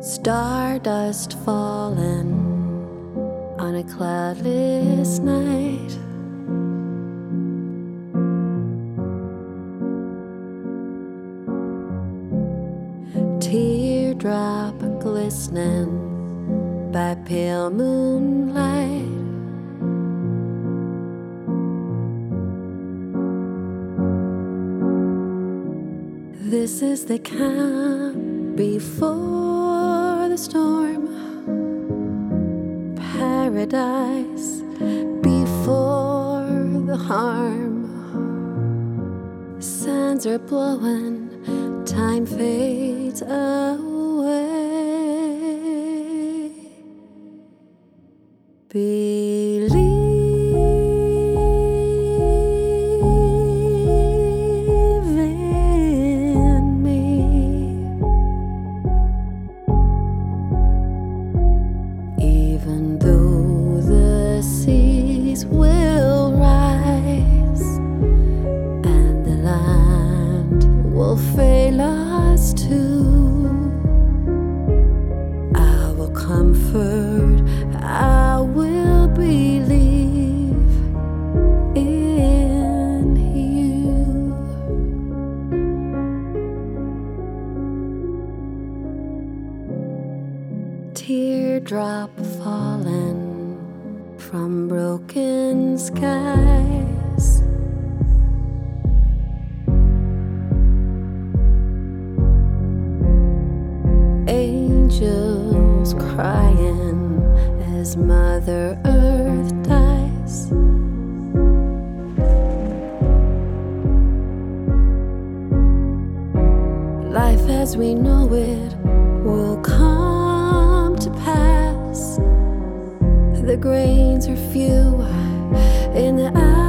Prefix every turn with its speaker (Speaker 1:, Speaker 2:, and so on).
Speaker 1: Stardust falling on a cloudless night. Teardrop glistening by pale moonlight. This is the calm before the storm, paradise before the harm. Sands are blowing, time fades away. Believe in me. Even though the seas will rise and the land will fail us too, I will comfort, I will believe in you. Teardrop falling from broken skies. Angels crying as Mother Earth dies. Life as we know it will come to pass. The grains are few in the